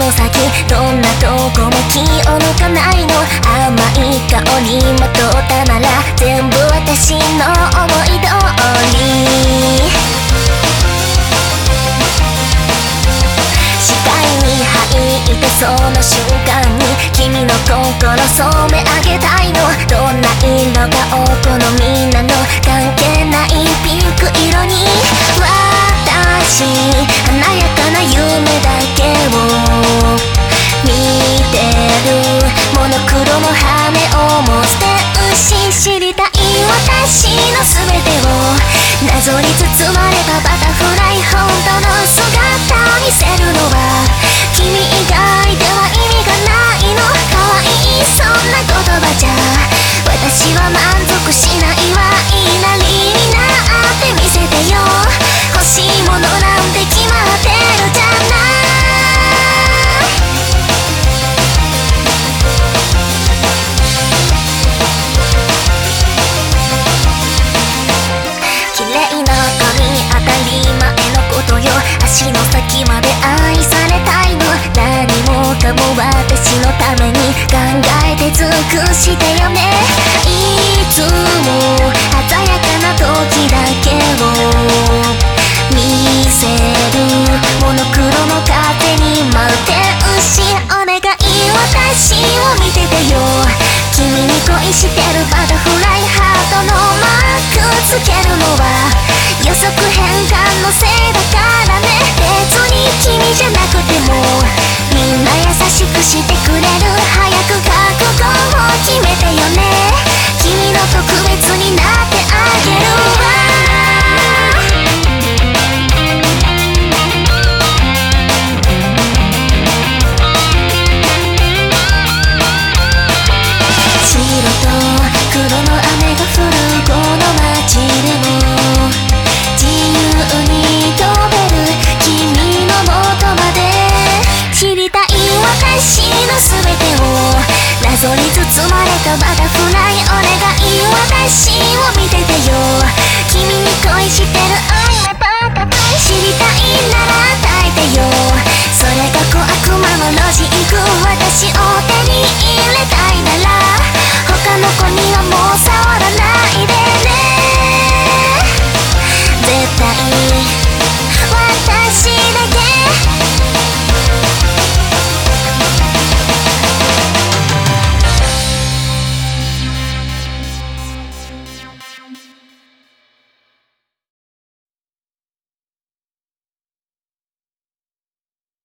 の先どんなとこも気を抜かないの。甘い香りまとったなら全部私の思い通り。視界に入ってその瞬間に君の心染め上げたいの。どんな色がお好みなの、関係ないピンク色に。私華やかな夢だけを見てる。モノクロの羽をも捨て牛知りたい私の全てを謎に包まれたバタフライ。本当の姿見せるのは君以外では意味がないの。可愛いそんな言葉じゃ私は満足しないわ。いいなりになって見せてよ。欲しいものなんて決まってるじゃない。綺麗な髪当たり前のことよ。足の先まで愛されたいの。何もかも私のために考えて尽くしてよね。いつも鮮やかな時だけを見せる。モノクロの風に舞って牛お願い私を見ててよ。君に恋してるバタフライハートのマークつけるのは予測変換のせいだからね。別に君じゃなくてもみんな優しくしてくれる。早く覚悟を決めてよね。君の特別になってあげるわ。黒の雨が降るこの街でも自由に飛べる君の元まで。知りたい私の全てを謎に包まれたバタフライお願い私